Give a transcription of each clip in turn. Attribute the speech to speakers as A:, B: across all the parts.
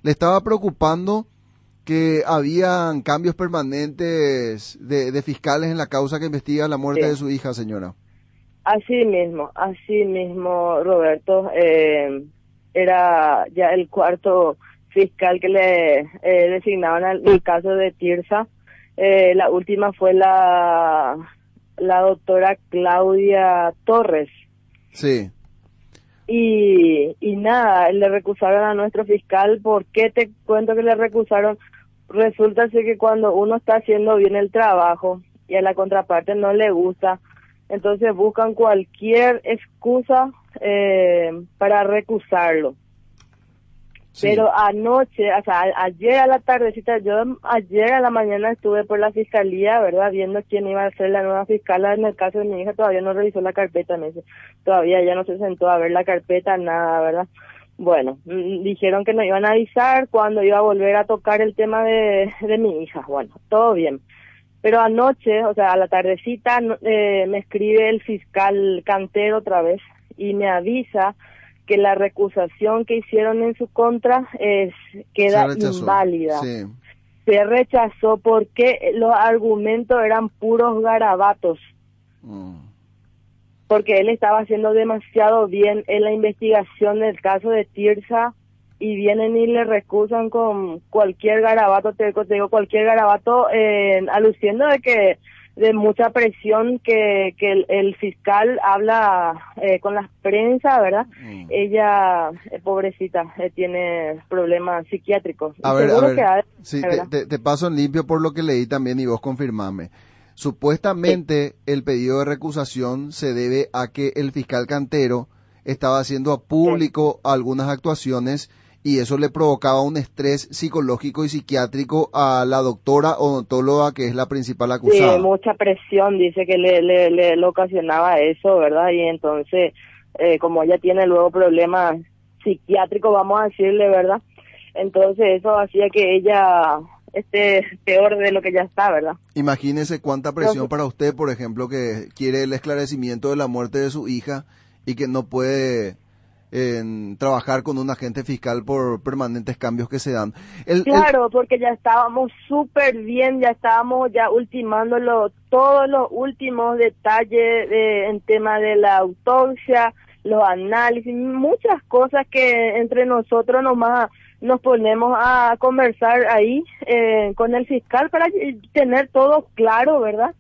A: ¿Le estaba preocupando que habían cambios permanentes de fiscales en la causa que investiga la muerte de
B: Sí.
A: su hija, señora?
B: Así mismo, Roberto, era ya el cuarto fiscal que le designaban al el caso de Tirsa. La última fue la doctora Claudia Torres.
A: Sí,
B: Y nada, le recusaron a nuestro fiscal. ¿Por qué te cuento que le recusaron? Resulta ser que cuando uno está haciendo bien el trabajo y a la contraparte no le gusta, entonces buscan cualquier excusa para recusarlo.
A: sí.
B: Pero anoche, o sea, ayer a la tardecita, yo ayer a la mañana estuve por la fiscalía, ¿verdad? Viendo quién iba a ser la nueva fiscala. En el caso de mi hija todavía no revisó la carpeta, me dice. Todavía ya no se sentó a ver la carpeta, nada, ¿verdad? Bueno, dijeron que nos iban a avisar cuando iba a volver a tocar el tema de mi hija. Bueno, todo bien. Pero anoche, o sea, a la tardecita, me escribe el fiscal Cantero otra vez y me avisa que la recusación que hicieron en su contra
A: Se
B: queda
A: rechazó.
B: inválida.
A: Sí.
B: Se rechazó porque los argumentos eran puros garabatos,
A: Mm.
B: porque él estaba haciendo demasiado bien en la investigación del caso de Tirsa y vienen y le recusan con cualquier garabato, te digo cualquier garabato, aluciendo de que de mucha presión que el fiscal habla con la prensa, ¿verdad?
A: Mm.
B: Ella, pobrecita, tiene problemas psiquiátricos y
A: A
B: seguro que
A: ver,
B: ha de,
A: sí,
B: ¿verdad?
A: te paso en limpio por lo que leí también y vos confirmame.
B: Sí,
A: Supuestamente el pedido de recusación se debe a que el fiscal Cantero estaba haciendo
B: sí.
A: público algunas actuaciones y eso le provocaba un estrés psicológico y psiquiátrico a la doctora odontóloga que es la principal
B: Sí,
A: acusada.
B: mucha presión, dice que le ocasionaba eso, ¿verdad? Y entonces, como ella tiene luego problemas psiquiátricos, vamos a decirle, ¿verdad? Entonces eso hacía que ella esté peor de lo que ya está, ¿verdad?
A: Imagínese cuánta presión
B: Entonces,
A: para usted, por ejemplo, que quiere el esclarecimiento de la muerte de su hija y que no puede trabajar con un agente fiscal por permanentes cambios que se dan. El,
B: claro, porque ya estábamos súper bien, ya estábamos ya ultimándolo, todos los últimos detalles en tema de la autopsia, los análisis, muchas cosas que entre nosotros nomás nos ponemos a conversar ahí con el fiscal para tener todo claro, ¿verdad?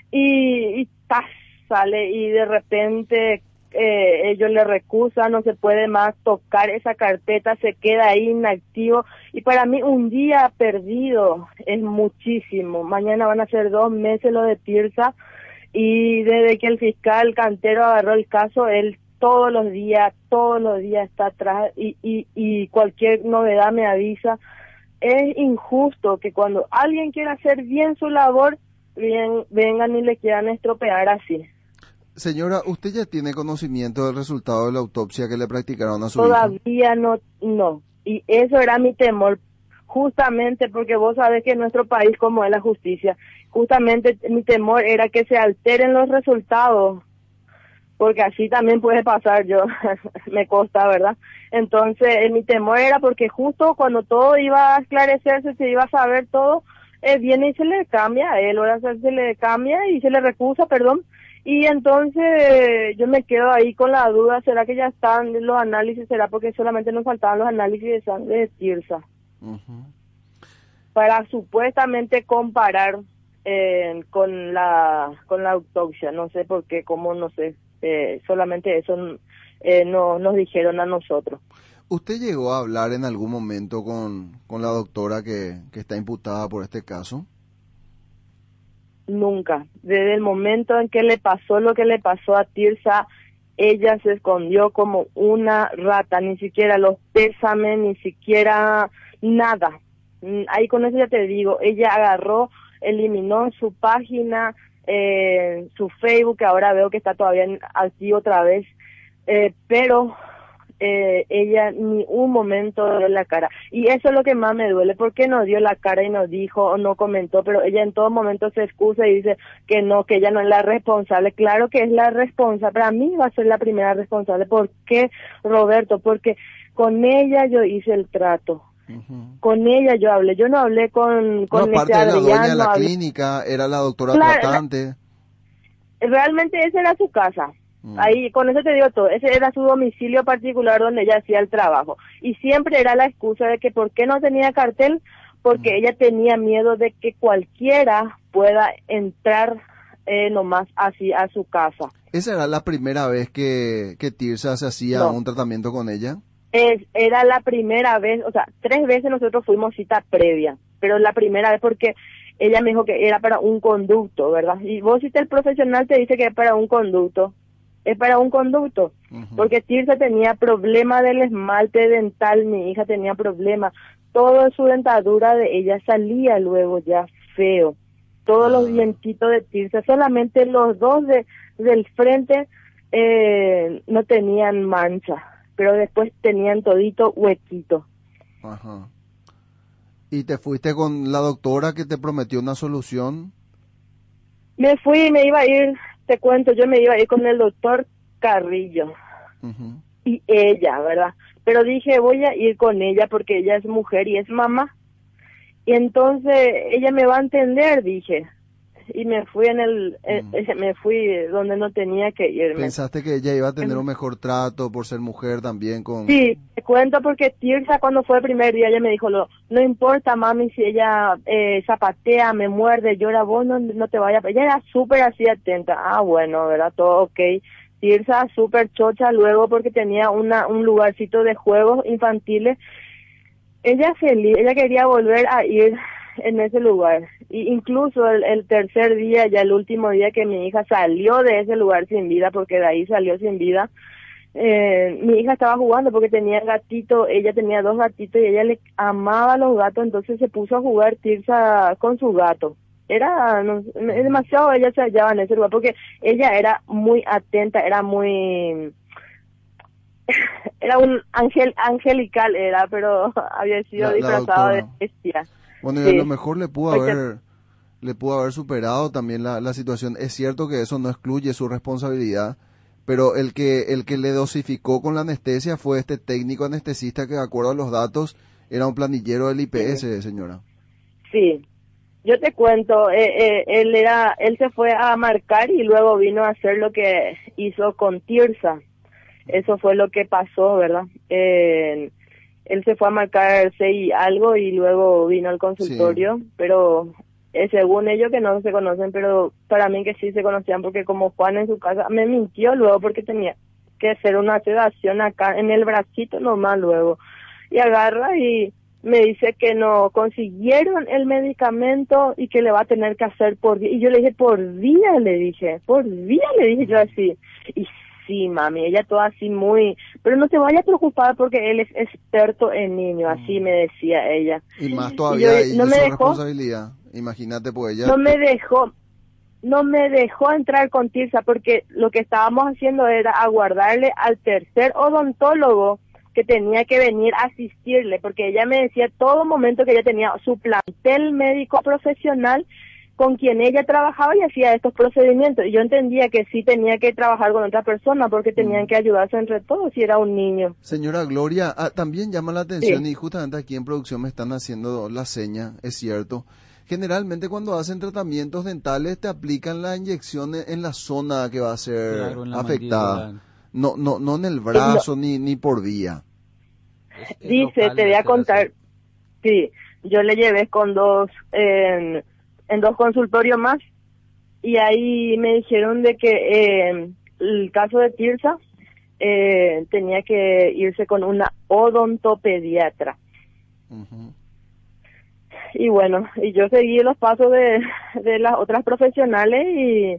B: Y ¡tas! Sale y de repente ellos le recusan, no se puede más tocar esa carpeta, se queda ahí inactivo y para mí un día perdido es muchísimo. Mañana van a ser 2 meses lo de Tirsa y desde que el fiscal Cantero agarró el caso, él todos los días está atrás y cualquier novedad me avisa. Es injusto que cuando alguien quiera hacer bien su labor, bien, vengan y le quieran estropear así.
A: Señora, ¿usted ya tiene conocimiento del resultado de la autopsia que le practicaron a su hija?
B: Todavía no. Y eso era mi temor, justamente porque vos sabés que en nuestro país, como es la justicia, justamente mi temor era que se alteren los resultados, porque así también puede pasar, yo, me consta, ¿verdad? Entonces, mi temor era porque justo cuando todo iba a esclarecerse, se iba a saber todo, viene y se le cambia a él, ahora se le cambia y se le recusa, perdón, y entonces yo me quedo ahí con la duda, ¿será que ya están los análisis? ¿Será porque solamente nos faltaban los análisis de sangre de Tirsa?
A: Ujú.
B: Para supuestamente comparar con la autopsia, no sé por qué, cómo, no sé, solamente eso no nos dijeron a nosotros.
A: ¿Usted llegó a hablar en algún momento con la doctora que está imputada por este caso?
B: Nunca. Desde el momento en que le pasó lo que le pasó a Tirsa, ella se escondió como una rata, ni siquiera los pésames, ni siquiera nada. Ahí con eso ya te digo, ella agarró, eliminó su página, su Facebook, que ahora veo que está todavía activo otra vez, pero ella ni un momento dio la cara. Y eso es lo que más me duele, porque no dio la cara y no dijo o no comentó, pero ella en todo momento se excusa y dice que no, que ella no es la responsable. Claro que es la responsable, para mí va a ser la primera responsable. ¿Por qué, Roberto? Porque con ella yo hice el trato.
A: Ujú.
B: Con ella yo hablé, yo no hablé con
A: No,
B: ese
A: aparte de la dueña
B: Adrián,
A: de
B: no
A: la
B: hablé.
A: clínica, era la doctora
B: Claro,
A: tratante.
B: realmente ese era su casa.
A: Mm.
B: Ahí, con eso te digo todo, ese era su domicilio particular donde ella hacía el trabajo. Y siempre era la excusa de que por qué no tenía cartel, porque ella tenía miedo de que cualquiera pueda entrar nomás así a su casa.
A: ¿Esa era la primera vez que Tirsa se hacía
B: No,
A: un tratamiento con ella?
B: era la primera vez, o sea, 3 veces nosotros fuimos cita previa, pero la primera vez porque ella me dijo que era para un conducto, ¿verdad? Y vos si el profesional te dice que es para un conducto, es para un conducto,
A: Ujú.
B: porque Tirsa tenía problema del esmalte dental, mi hija tenía problema, toda su dentadura de ella salía luego ya feo, todos los
A: Ah,
B: dientitos de Tirsa, solamente los dos del frente no tenían mancha, pero después tenían todito huequito.
A: ajá. ¿Y te fuiste con la doctora que te prometió una solución?
B: Me fui, me iba a ir, te cuento, yo me iba a ir con el doctor Carrillo
A: Ujú.
B: y ella, ¿verdad? Pero dije, voy a ir con ella porque ella es mujer y es mamá. Y entonces ella me va a entender, dije. Y me fui
A: Mm.
B: me fui donde no tenía que irme.
A: ¿Pensaste que ella iba a tener un mejor trato por ser mujer también
B: Sí,
A: con...
B: te cuento porque Tirsa cuando fue el primer día ella me dijo, no importa mami si ella zapatea, me muerde, llora, vos no te vayas. Ella era súper así atenta. Ah, bueno, ¿verdad? Todo ok. Tirsa súper chocha luego porque tenía un lugarcito de juegos infantiles. Ella feliz, ella quería volver a ir en ese lugar. Y incluso el tercer día, ya el último día que mi hija salió de ese lugar sin vida, porque de ahí salió sin vida, mi hija estaba jugando porque tenía gatito, ella tenía 2 gatitos y ella le amaba a los gatos, entonces se puso a jugar Tirsa con su gato. Era no, demasiado, ella se hallaba en ese lugar porque ella era muy atenta, era muy era un ángel angelical era, pero había sido
A: La
B: disfrazado de
A: doctora?
B: bestia.
A: Bueno, y a lo
B: Sí.
A: mejor
B: Porque
A: le pudo haber superado también la situación. Es cierto que eso no excluye su responsabilidad, pero el que le dosificó con la anestesia fue este técnico anestesista que, de acuerdo a los datos, era un planillero del
B: sí,
A: IPS, señora.
B: sí. Yo te cuento, él se fue a marcar y luego vino a hacer lo que hizo con Tirsa. Eso fue lo que pasó, ¿verdad? Él se fue a marcar 6 y algo y luego vino al
A: Sí.
B: consultorio, pero según ellos que no se conocen, pero para mí que sí se conocían porque como Juan en su casa me mintió luego porque tenía que hacer una sedación acá en el bracito nomás luego. Y agarra y me dice que no consiguieron el medicamento y que le va a tener que hacer por día. Y yo le dije, por día le dije yo así. Y sí, mami, ella toda así muy, pero no te vayas a preocupar porque él es experto en niños, así
A: Mm.
B: me decía ella.
A: Y más
B: Y yo
A: todavía ahí
B: no
A: de
B: me
A: su
B: dejó,
A: responsabilidad. Imagínate, pues ella...
B: no me dejó, no me dejó entrar con Tirsa porque lo que estábamos haciendo era aguardarle al tercer odontólogo que tenía que venir a asistirle, porque ella me decía todo momento que ella tenía su plantel médico profesional con quien ella trabajaba y hacía estos procedimientos. Y yo entendía que sí tenía que trabajar con otra persona porque tenían
A: Mm.
B: que ayudarse entre todos si era un niño.
A: Señora Gloria, también llama la atención
B: Sí,
A: y justamente aquí en producción me están haciendo la seña, es cierto. Generalmente cuando hacen tratamientos dentales te aplican la inyección en la zona que va a ser
C: Claro, en la
A: afectada.
C: mandíbula.
A: No en el
B: no,
A: brazo ni por vía.
C: Es
B: dice, te
C: local,
B: voy a
C: se le hace.
B: contar, sí, yo le llevé con en 2 consultorios más y ahí me dijeron de que el caso de Tirsa tenía que irse con una odontopediatra.
A: Ujú.
B: Y bueno, y yo seguí los pasos de las otras profesionales y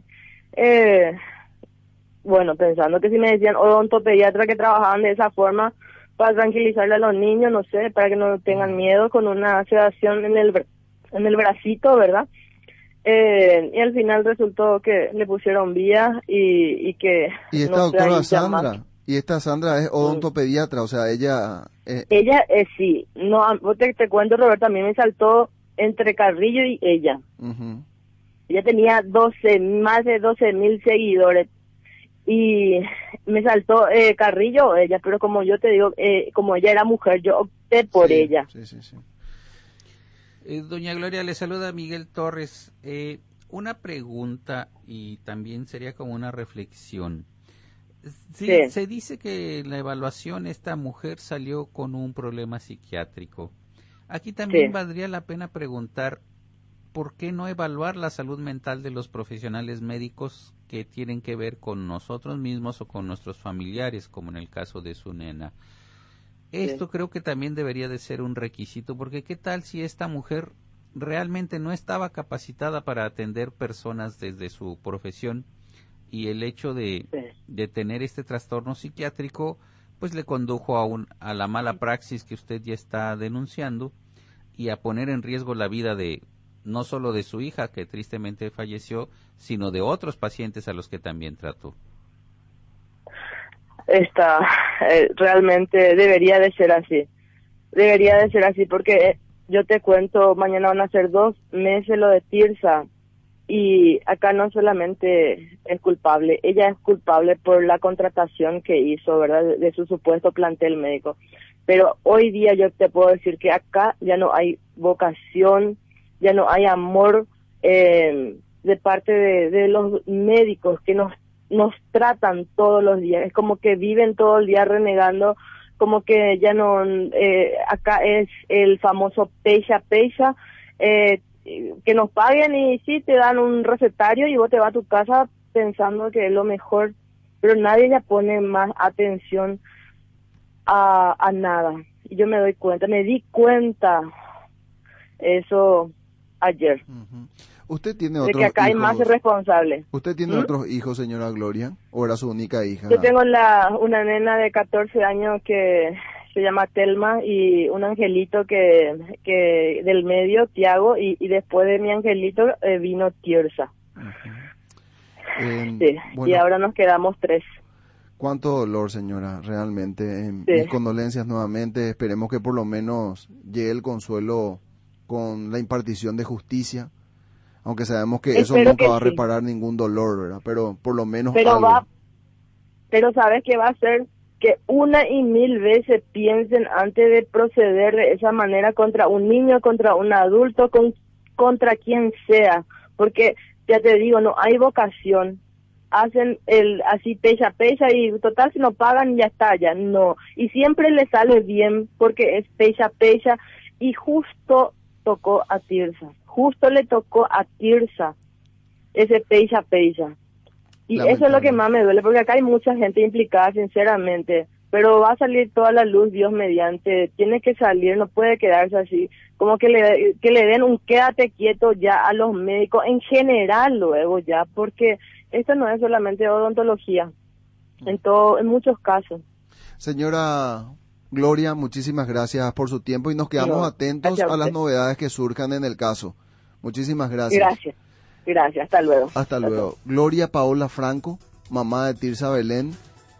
B: bueno, pensando que si me decían odontopediatra que trabajaban de esa forma para tranquilizarle a los niños, no sé, para que no tengan miedo con una sedación en en el bracito, ¿verdad? Y al final resultó que le pusieron vía y que
A: Y esta
B: no sé
A: doctora
B: ahí ya más.
A: Sandra, y esta Sandra es
B: Mm.
A: odontopediatra, o sea, ella...
B: Ella sí, no, vos te cuento, Roberto, a mí me saltó entre Carrillo y ella.
A: ujú.
B: Ella tenía más de 12,000 seguidores. y me saltó Carrillo ella, pero como yo te digo, como ella era mujer, yo opté por ella.
A: Sí, sí, sí.
C: Doña Gloria, le saluda Miguel Torres. Una pregunta y también sería como una reflexión. Sí. Se dice que en la evaluación esta mujer salió con un problema psiquiátrico. Aquí también valdría la pena preguntar, ¿por qué no evaluar la salud mental de los profesionales médicos que tienen que ver con nosotros mismos o con nuestros familiares, como en el caso de su nena? Esto creo que también debería de ser un requisito, porque ¿qué tal si esta mujer realmente no estaba capacitada para atender personas desde su profesión y el hecho de tener este trastorno psiquiátrico pues le condujo a la mala praxis que usted ya está denunciando y a poner en riesgo la vida de no solo de su hija, que tristemente falleció, sino de otros pacientes a los que también trató?
B: Realmente debería de ser así, porque yo te cuento, mañana van a ser 2 meses lo de Tirsa, y acá no solamente es culpable, ella es culpable por la contratación que hizo, ¿verdad?, de su supuesto plantel médico, pero hoy día yo te puedo decir que acá ya no hay vocación, ya no hay amor de parte de los médicos que nos tratan todos los días. Es como que viven todo el día renegando, como que ya no, acá es el famoso peixa, que nos paguen y sí, te dan un recetario y vos te vas a tu casa pensando que es lo mejor, pero nadie le pone más atención a nada. Y yo me di cuenta eso ayer.
A: Uh-huh. ¿Usted tiene
B: de
A: otros
B: que acá
A: hijos?
B: hay más responsables.
A: ¿Usted tiene otros hijos, señora Gloria? ¿O era su única hija?
B: Yo tengo una nena de 14 años que se llama Telma y un angelito que del medio, Tiago, y después de mi angelito vino Tirsa.
A: Uh-huh.
B: Sí,
A: bueno,
B: y ahora nos quedamos 3.
A: Cuánto dolor, señora, realmente.
B: Sí.
A: Mis condolencias nuevamente. Esperemos que por lo menos llegue el consuelo con la impartición de justicia, aunque sabemos que eso nunca va a reparar ningún dolor, ¿verdad? Pero por lo menos algo.
B: Pero ¿sabes qué va a hacer? Que una y mil veces piensen antes de proceder de esa manera contra un niño, contra un adulto, contra quien sea, porque ya te digo, no hay vocación. Hacen así peixa y total si no pagan ya está, ya no. Y siempre le sale bien porque es peixa y justo tocó a Tirsa. Justo le tocó a Tirsa ese peixa. Y eso es lo que más me duele, porque acá hay mucha gente implicada, sinceramente. Pero va a salir toda la luz, Dios mediante. Tiene que salir, no puede quedarse así. Como que le den un quédate quieto ya a los médicos en general luego ya, porque esto no es solamente odontología, en muchos casos.
A: Señora Gloria, muchísimas gracias por su tiempo y nos quedamos atentos a las novedades que surjan en el caso. Muchísimas gracias.
B: Gracias, hasta luego.
A: Hasta luego. Gloria Paola Franco, mamá de Tirsa Belén.